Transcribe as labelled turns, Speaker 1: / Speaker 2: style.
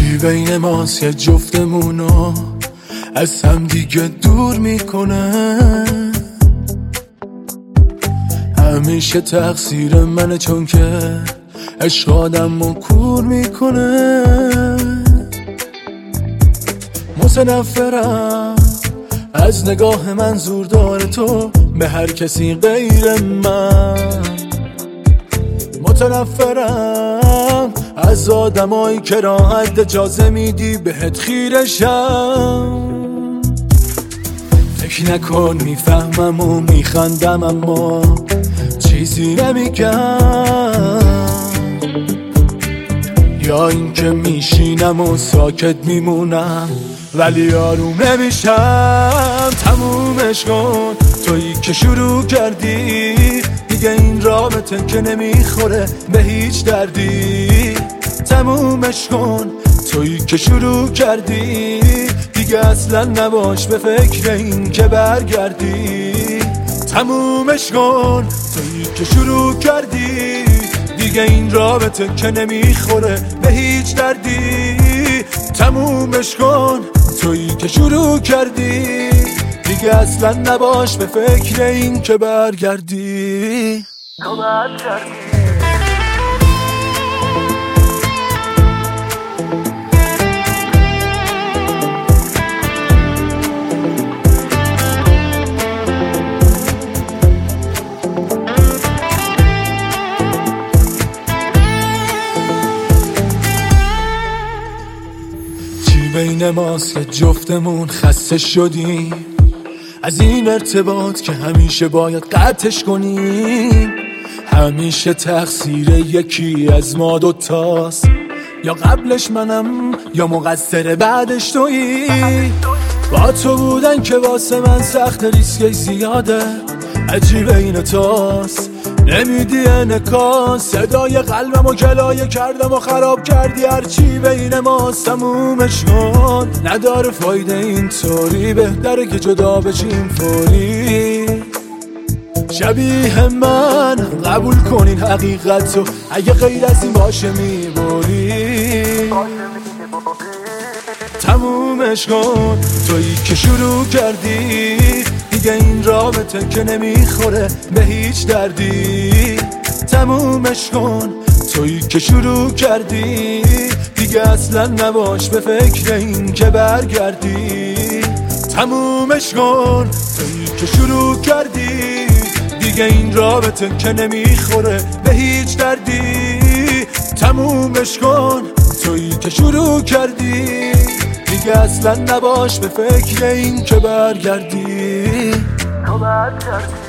Speaker 1: چی بین ماست که جفتمونو از هم دیگه دور میکنه؟ همیشه تقصیر منه چون که عشق آدمو کور میکنه. متنفرم از نگاه منظوردار تو به هر کسی غیر من. متنفرم از آدمایی که راحت اجازه میدی بهت خیرشم. فکر نکن میفهمم و میخندم اما چیزی نمیگم، یا اینکه میشینم و ساکت میمونم ولی آروم نمیشم. تمومش کن تویی که شروع کردی، دیگه این رابطه که نمیخوره به هیچ دردی. تمومش کن تویی که شروع کردی، دیگه اصلا نباش به فکر این که برگردی. تمومش کن تویی که شروع کردی، دیگه این رابطه که نمیخوره به هیچ دردی. تمومش کن تویی که شروع کردی، دیگه اصلا نباش به فکر این که برگردی. بین ماست که جفتمون خسته شدیم از این ارتباط که همیشه باید قطعش کنیم. همیشه تقصیر یکی از ما دوتاست، یا قبلش منم یا مقصر بعدش تویی. با تو بودن که واسه من سخت، ریسک زیاده، عجیب این توست نمیدی انکاس. صدای قلبم و کلایه کردم و خراب کردی هرچی بین ما. تمومش کن نداره فایده اینطوری، بهتره که جدا بشیم فوری. شبیه من قبول کنین حقیقتو، اگه غیر از این باشه میبری. تمومش کن تویی که شروع کردی، دیگه این رابطه که نمیخوره به هیچ دردی. تمومش کن تویی که شروع کردی، دیگه اصلا نباش به فکر این که برگردی. تمومش کن تویی که شروع کردی، دیگه این رابطه که نمیخوره به هیچ دردی. تمومش کن تویی که شروع کردی، دیگه اصلا نباش به فکر این که برگردی.